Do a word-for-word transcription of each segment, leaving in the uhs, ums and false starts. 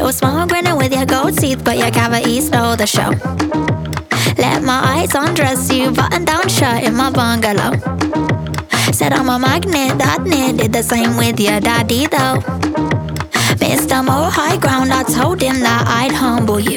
little smile, grinning with your gold teeth, but your cavities stole the show. Let my eyes undress you, button down shirt in my bungalow. Said I'm a magnet, that did the same with your daddy though. Mister Mo High Ground, I told him that I'd humble you.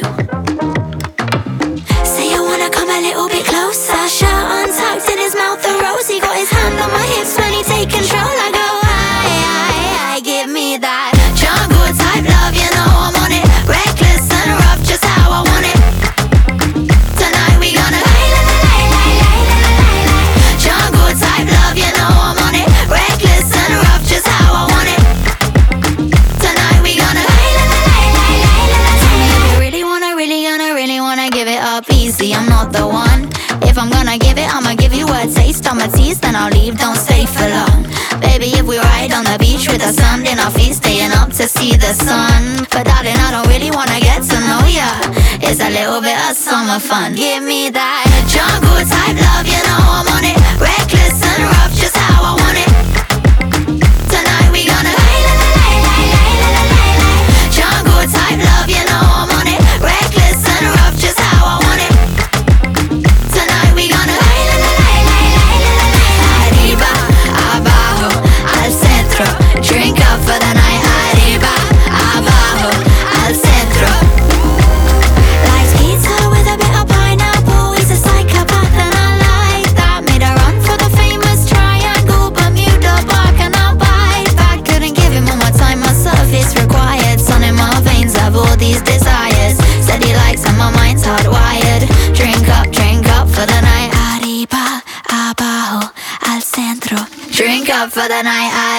Say you wanna come a little bit closer. Shirt untucked in his mouth, the rose. He got his hand on my hips when he take control. I go, aye, aye, aye, give me that jungle type love, you know I'm on it. Reckless and rough, just how I want it. Tonight we gonna lay, lay, lay, lay, lay, lay, lay, lay. Jungle type love, you know I'm on it. Reckless and rough, just how I want it. Tonight we gonna lay, lay, lay, lay, lay, lay, lay. Tell me if you really wanna, really gonna, really wanna give it up easy. I'm not the one. If I'm gonna give it, I'ma give you a taste. I'ma tease, then I'll leave, don't stay for long. Baby, if we ride on the beach with the sun, then I'll be staying up to see the sun. But darling, I don't really wanna get to know ya. It's a little bit of summer fun. Give me that jungle type love, you know I'm on it. Reckless and rough, just how I want it. Tonight we gonna lay, lay, lay, lay, lay, lay, lay, lay. Jungle type love, you know I'm on it. Reckless and rough, just how I want it. Tonight we gonna lay, lay, lay, lay, lay, lay, lay. Arriba, abajo, al centro. Drink up for the night. Arriba, abajo, al centro. Like pizza with a bit of pineapple. He's a psychopath and I like that. Made a run for the famous triangle, Bermuda bark and I'll bite back. Couldn't give him all my time, my service required. Sun in my veins, have all these desires. Said he likes and my mind's hardwired. Drink up, drink up for the night. Arriba, abajo, al centro. Drink up for the night.